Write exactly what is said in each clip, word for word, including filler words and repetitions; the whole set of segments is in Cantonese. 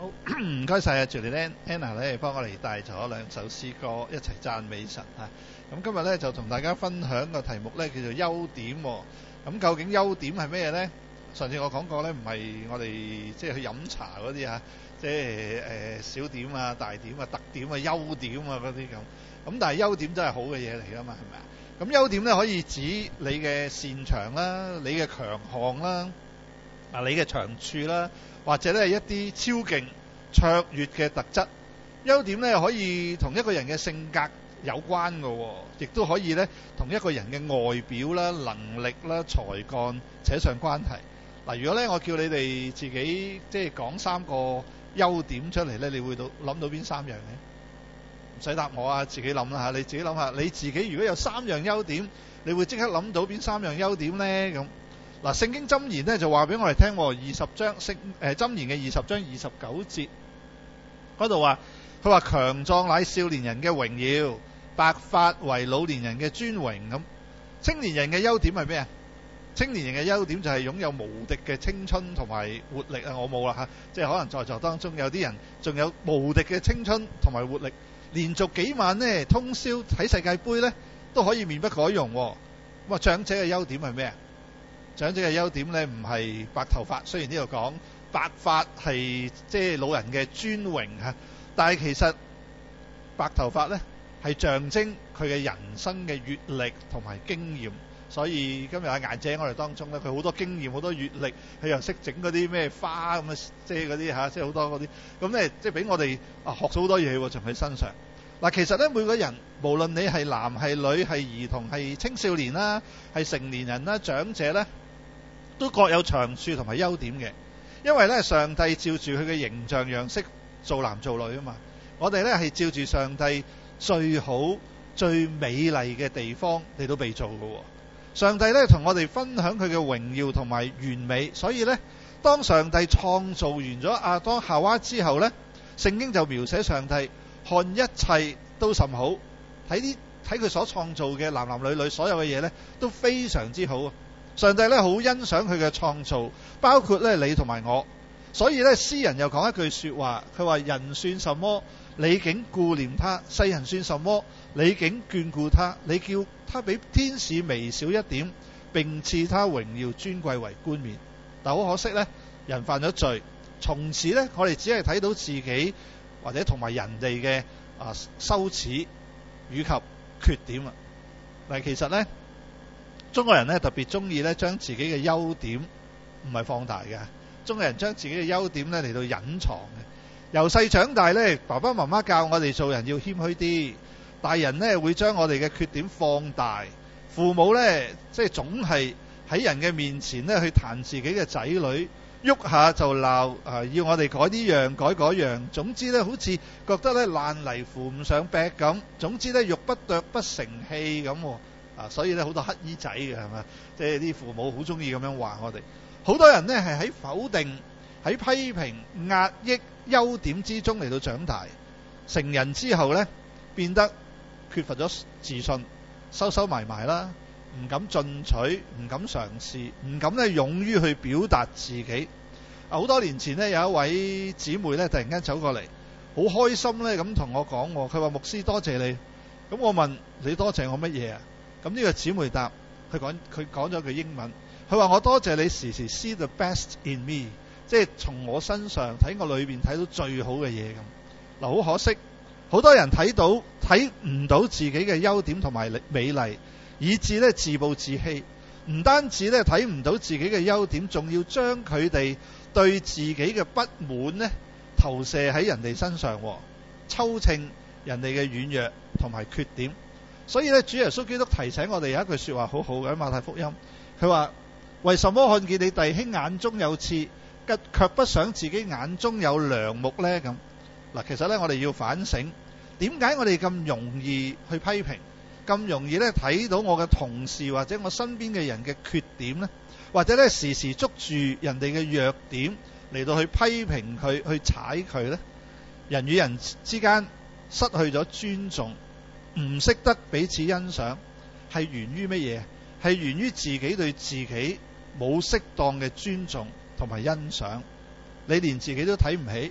好，唔該晒啊，Julie Anna 咧幫我哋帶咗兩首詩歌一齊讚美神啊！咁今日咧就同大家分享個題目咧叫做優點喎。咁究竟優點係咩咧？上次我講過咧，唔係我哋即係去飲茶嗰啲啊，即係誒小點啊、大點啊、特點啊、優點啊嗰啲咁。咁但係優點真係好嘅嘢嚟㗎嘛，係咪啊？咁優點咧可以指你嘅擅長啦、你嘅強項啦、啊你嘅長處啦，或者咧一啲超勁卓越嘅特質。優點咧可以同一個人嘅性格有關嘅喎，亦都可以咧同一個人嘅外表啦、能力啦、才幹扯上關係。嗱，如果咧我叫你哋自己即係講三個優點出嚟咧，你會到諗到邊三樣嘅？唔使答我啊，自己諗啦嚇，你自己諗下，你自己如果有三樣優點，你會即刻諗到邊三樣優點咧？咁嗱，聖經箴言咧就話俾我哋聽，二十章聖誒箴言嘅二十章二十九節嗰度話，佢話強壯乃少年人嘅榮耀，白髮為老年人嘅尊榮。咁青年人嘅優點係咩啊？青年人嘅優點就係擁有無敵嘅青春同埋活力啊！我冇啦嚇，即係可能在座當中有啲人仲有無敵嘅青春同埋活力，連續幾晚呢通宵睇世界盃呢都可以面不改容。咁啊，長者嘅優點係咩啊？長者嘅優點呢唔係白頭髮，雖然呢度講白髮係即係老人嘅尊榮嚇，但係其實白頭髮呢係象徵佢嘅人生嘅閲歷同埋經驗。所以今日阿顏姐我哋當中咧，佢好多經驗，好多閲歷，佢又識整嗰啲咩花咁啊，即係嗰啲嚇，即係好多嗰啲，咁咧即係俾我哋啊學咗好多嘢喎，從佢身上。嗱，其實咧每個人，無論你係男係女係兒童係青少年啦，係成年人啦，長者咧，都各有長處同埋優點嘅。因為咧上帝照住佢嘅形象樣式做男做女啊嘛，我哋咧係照住上帝最好最美麗嘅地方嚟到被造嘅喎。上帝咧同我哋分享佢嘅榮耀同埋完美，所以咧當上帝創造完咗亞當夏娃之後咧，聖經就描寫上帝看一切都甚好，睇啲睇佢所創造嘅男男女女所有嘅嘢咧都非常之好。上帝咧好欣賞佢嘅創造，包括咧你同埋我。所以咧詩人又講一句說話，佢話人算什麼，你竟顧念他；世人算什麼，你竟眷顧他。你叫他比天使微小一點，並賜他榮耀尊貴為冠冕。但好可惜咧，人犯咗罪，從此咧我哋只係睇到自己或者同埋人哋嘅啊羞恥以及缺點啊。嗱，其實咧中國人咧特別中意咧將自己嘅優點唔係放大嘅，中國人將自己嘅優點咧嚟到隱藏嘅。由細長大咧，爸爸媽媽教我哋做人要謙虛啲，大人咧會將我哋嘅缺點放大，父母咧即係總係喺人嘅面前咧去彈自己嘅仔女，喐下就鬧，啊要我哋改呢樣改嗰樣，總之咧好似覺得咧爛泥扶唔上壁咁，總之咧玉不琢不成器咁，啊所以咧好多乞衣仔嘅係嘛，即係啲父母好中意咁樣話我哋。好多人呢係喺否定、喺批評、壓抑優點之中嚟到長大，成人之後呢變得缺乏咗自信，收收埋埋啦，唔敢進取，唔敢嘗試，唔敢咧勇於去表達自己。好多年前呢，有一位姊妹呢突然間走過嚟，好開心呢咁同我講，佢話牧師多謝你。咁我問你多謝我乜嘢啊？咁呢個姊妹答，佢講佢講咗句英文。佢話我多謝你時時 see the best in me， 即係從我身上睇我裏邊睇到最好嘅嘢咁。嗱，好可惜，好多人睇到睇唔到自己嘅優點同埋美麗，以致咧自暴自棄。唔單止咧睇唔到自己嘅優點，仲要將佢哋對自己嘅不滿呢投射喺人哋身上，抽秤人哋嘅軟弱同埋缺點。所以咧，主耶穌基督提醒我哋有一句說話好好嘅，喺馬太福音，佢話，為什麼看見你弟兄眼中有刺，卻不想自己眼中有梁木呢？咁嗱，其實咧我哋要反省，點解我哋咁容易去批評，咁容易咧睇到我嘅同事或者我身邊嘅人嘅缺點呢？或者咧時時捉住人哋嘅弱點嚟到去批評佢，去踩佢呢？人與人之間失去咗尊重，唔識得彼此欣賞，係源於乜嘢？係源於自己對自己冇適當嘅尊重同埋欣賞。你連自己都睇唔起，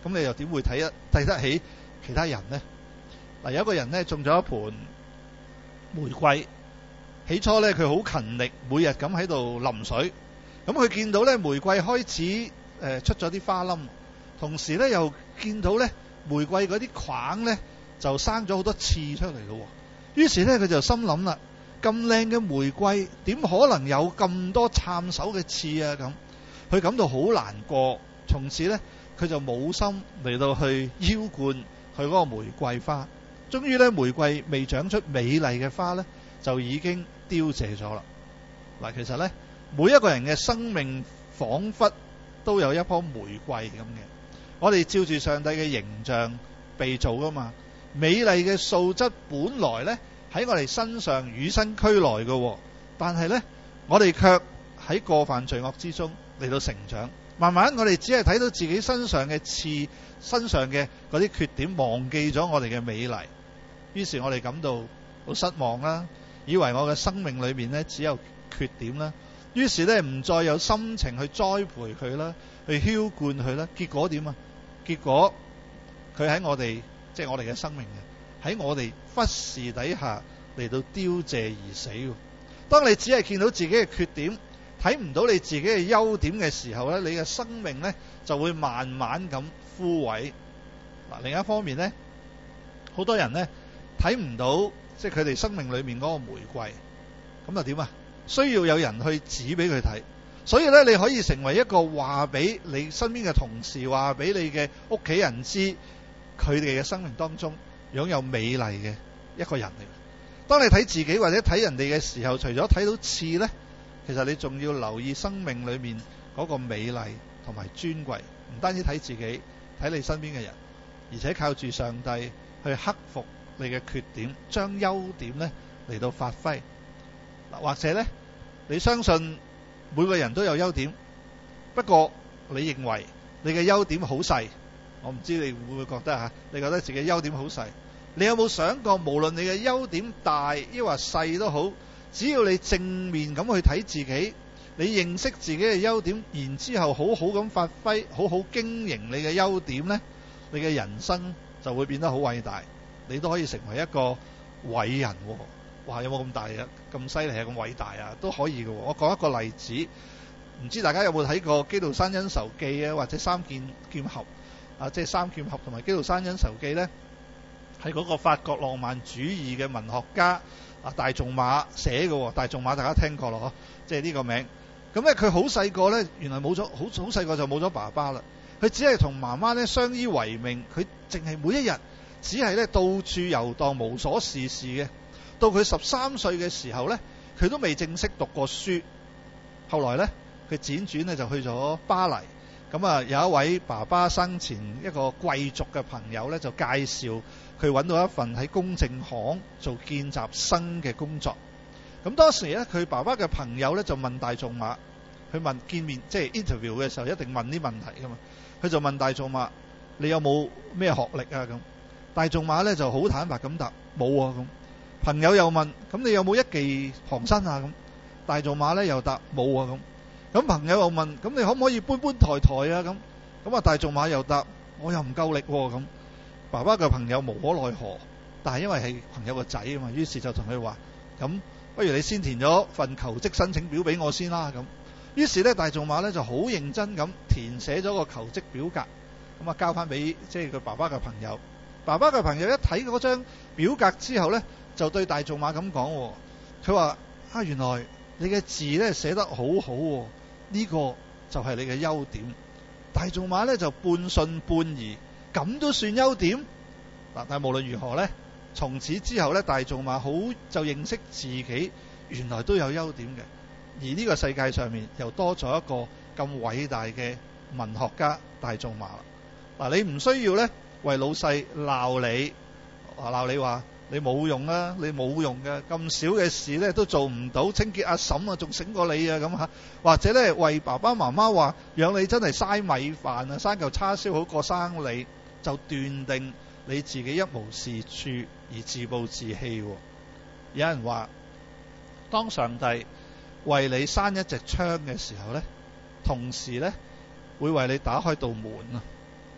咁你又點會睇得睇得起其他人呢？嗱，有一個人呢種咗一盆玫瑰，起初呢佢好勤力，每日咁喺度淋水。咁佢見到呢玫瑰開始誒、呃、出咗啲花冧，同時呢又見到呢玫瑰嗰啲框呢就生咗好多刺出嚟咯。於是呢佢就心諗啦，咁靚嘅玫瑰點可能有咁多插手嘅刺啊？咁佢感到好難過，從此呢佢就冇心嚟到去澆灌佢嗰個玫瑰花。終於呢玫瑰未長出美麗嘅花呢，就已經凋謝咗啦。嗱，其實呢每一個人嘅生命仿佛都有一棵玫瑰咁嘅，我哋照住上帝嘅形象被造噶嘛，美麗嘅素質本來呢喺我哋身上與生俱來嘅，但係呢我哋卻喺過犯罪惡之中嚟到成長，慢慢我哋只係睇到自己身上嘅刺，身上嘅嗰啲缺點，忘記咗我哋嘅美麗。於是我哋感到好失望啦，以為我嘅生命裏面呢只有缺點啦，於是呢唔再有心情去栽培佢啦，去澆灌佢啦。結果點啊？結果佢喺我哋即係我哋嘅生命嘅喺我哋忽視底下嚟到凋謝而死。當你只係見到自己嘅缺點，睇唔到你自己嘅優點嘅時候呢，你嘅生命呢就會慢慢咁枯萎。嗱，另一方面呢，好多人呢睇唔到即係佢哋生命裏面嗰個玫瑰，咁又點啊？需要有人去指俾佢睇。所以呢，你可以成為一個話俾你身邊嘅同事，話俾你嘅屋企人知，佢哋嘅生命當中擁有美麗嘅一個人嚟。當你睇自己或者睇人哋嘅時候，除咗睇到刺呢，其實你仲要留意生命裏面嗰個美麗同埋尊貴。唔單止睇自己，睇你身邊嘅人，而且靠住上帝去克服你嘅缺點，將優點呢嚟到發揮。或者呢，你相信每個人都有優點，不過你認為你嘅優點好細，我唔知你會唔會覺得吓？你覺得自己優點好細？你有冇想過，無論你嘅優點大抑或細都好，只要你正面咁去睇自己，你認識自己嘅優點，然之後好好咁發揮，好好經營你嘅優點呢，你嘅人生就會變得好偉大，你都可以成為一個偉人。哇！有冇咁大啊？咁犀利啊？咁偉大啊？都可以嘅。我講一個例子，唔知大家有冇睇過《基督山恩仇記》啊，或者《三劍劍俠》啊，即係《三劍俠》同埋《基督山恩仇記》呢，係嗰個法國浪漫主義嘅文學家啊大仲馬寫嘅。大仲馬大家聽過咯，即係呢個名。咁咧佢好細個呢，原來冇咗好好細個就冇咗爸爸啦。佢只係同媽媽呢相依為命，佢淨係每一日只係呢到處遊蕩，無所事事嘅。到佢十三歲嘅時候呢，佢都未正式讀過書。後來呢，佢輾轉呢就去咗巴黎。咁啊，有一位爸爸生前一個貴族嘅朋友呢，就介紹佢揾到一份喺公證行做見習生嘅工作。咁當時呢，佢爸爸嘅朋友呢就問大仲馬，佢問見面即係 interview 嘅時候一定問啲問題噶嘛。佢就問大仲馬：你有冇咩學歷啊？咁大仲馬呢就好坦白咁答：冇啊。咁朋友又問：咁你有冇一技傍身啊？咁大仲馬呢又答：冇啊。咁咁朋友又問：咁你可唔可以搬搬抬抬啊？咁咁啊大仲馬又答：我又唔夠力喎。咁爸爸嘅朋友無可奈何，但係因為係朋友個仔啊嘛，於是就同佢話：咁不如你先填咗份求職申請表俾我先啦。咁於是呢，大仲馬呢就好認真咁填寫咗個求職表格，咁啊交翻俾即係佢爸爸嘅朋友。爸爸嘅朋友一睇嗰張表格之後呢，就對大仲馬咁講，佢話：啊，原來你嘅字呢寫得好好，呢個就係你嘅優點。大仲馬呢就半信半疑，咁都算優點？嗱，但係無論如何呢，從此之後呢，大仲馬好就認識自己原來都有優點嘅，而呢個世界上面又多咗一個咁偉大嘅文學家大仲馬啦。嗱，你唔需要呢為老細鬧你，鬧你話你冇用啊，你冇用嘅，咁少嘅事呢都做唔到，清潔阿嬸啊仲醒過你啊咁吓，或者呢為爸爸媽媽話養你真係嘥米飯啊，生嚿叉燒好過生你，就斷定你自己一無是處而自暴自棄。有人話，當上帝為你閂一隻窗嘅時候呢，同時呢會為你打開道門啊。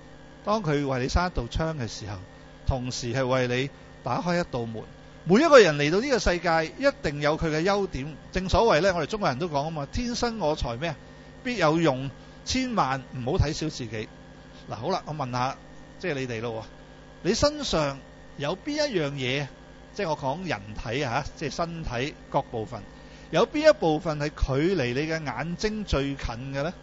當佢為你閂一道窗嘅時候，同時係為你打開一道門。每一個人嚟到呢個世界，一定有佢嘅優點。正所謂呢，我哋中國人都講啊嘛，天生我材咩啊，必有用，千萬唔好睇小自己。嗱，好啦，我問下，即係你哋咯，你身上有邊一樣嘢，即係我講人體啊，即係身體各部分，有邊一部分係距離你嘅眼睛最近嘅呢？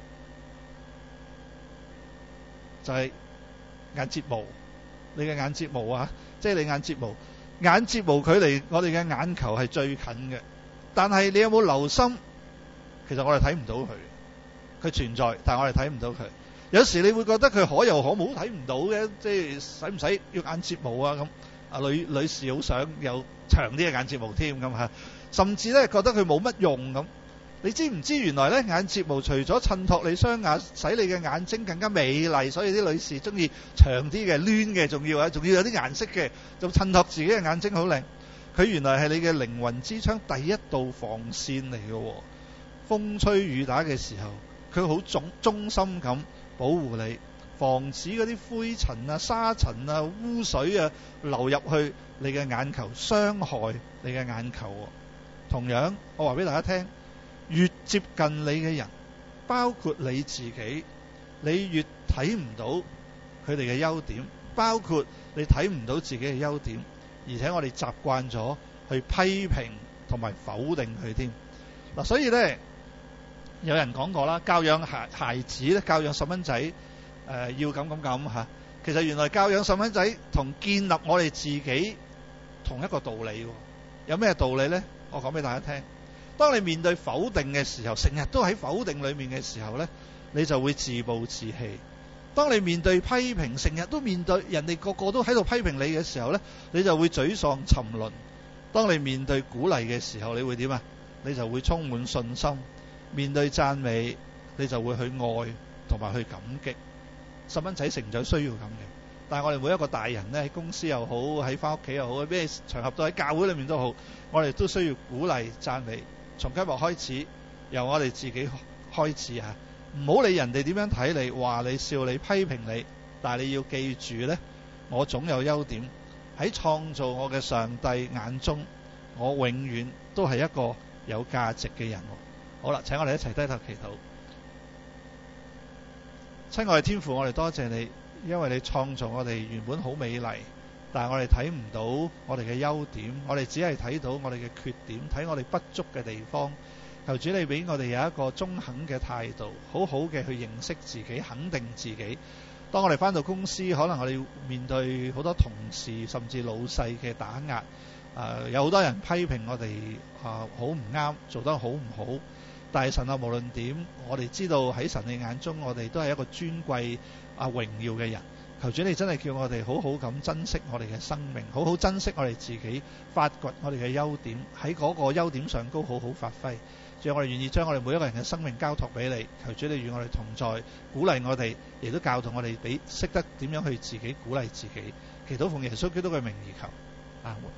就係眼睫毛，你嘅眼睫毛啊，即係你眼睫毛。眼睫毛距離我哋嘅眼球係最近嘅，但係你有冇留心？其實我哋睇唔到佢，佢存在，但係我哋睇唔到佢。有時你會覺得佢可有可冇，睇唔到嘅，即係使唔使要眼睫毛啊？咁啊，女女士好想有長啲嘅眼睫毛添咁嚇，甚至咧覺得佢冇乜用咁。你知唔知原來咧眼睫毛除咗襯托你雙眼，使你嘅眼睛更加美麗，所以啲女士中意長啲嘅、攣嘅，仲要啊，仲要有啲顏色嘅，就襯托自己嘅眼睛好靚。佢原來係你嘅靈魂之窗第一道防線嚟嘅喎。風吹雨打嘅時候，佢好忠忠心咁保護你，防止嗰啲灰塵啊、沙塵啊、污水啊流入去你嘅眼球，傷害你嘅眼球。同樣，我話俾大家聽。越接近你嘅人，包括你自己，你越睇唔到佢哋嘅優點，包括你睇唔到自己嘅優點，而且我哋習慣咗去批評同埋否定佢添。嗱，所以呢，有人講過啦，教養孩孩子咧，教養細蚊仔，誒、呃、要咁咁咁嚇。其實原來教養細蚊仔同建立我哋自己同一個道理。有咩道理呢？我講俾大家聽。當你面對否定嘅時候，成日都喺否定裏面嘅時候呢，你就會自暴自棄。當你面對批評，成日都面對人哋個個都喺度批評你嘅時候呢，你就會沮喪沉淪。當你面對鼓勵嘅時候，你會點啊？你就會充滿信心。面對讚美，你就會去愛同埋去感激。細蚊仔成長需要咁嘅，但係我哋每一個大人呢，喺公司又好，喺翻屋企又好，咩場合都喺教會裏面都好，我哋都需要鼓勵讚美。從今日開始，由我哋自己開始嚇，唔好理人哋點樣睇你，話你笑你批評你，但係你要記住呢，我總有優點。喺創造我嘅上帝眼中，我永遠都係一個有價值嘅人。好啦，請我哋一齊低頭祈禱。親愛嘅天父，我哋多謝你，因為你創造我哋原本好美麗，但係我哋睇唔到我哋嘅優點，我哋只係睇到我哋嘅缺點，睇我哋不足嘅地方。求主你俾我哋有一個中肯嘅態度，好好嘅去認識自己，肯定自己。當我哋返到公司，可能我哋面對好多同事甚至老細嘅打壓，呃、有好多人批評我哋啊好唔啱，做得好唔好。但係神啊，無論點，我哋知道喺神嘅眼中，我哋都係一個尊貴啊榮耀嘅人。求主你真係叫我哋好好咁珍惜我哋嘅生命，好好珍惜我哋自己，發掘我哋嘅優點，喺嗰個優點上高好好發揮。主啊，我哋願意將我哋每一個人嘅生命交託俾你。求主你與我哋同在，鼓勵我哋，亦都教導我哋俾識得點樣去自己鼓勵自己。祈禱奉耶穌基督嘅名而求，阿門。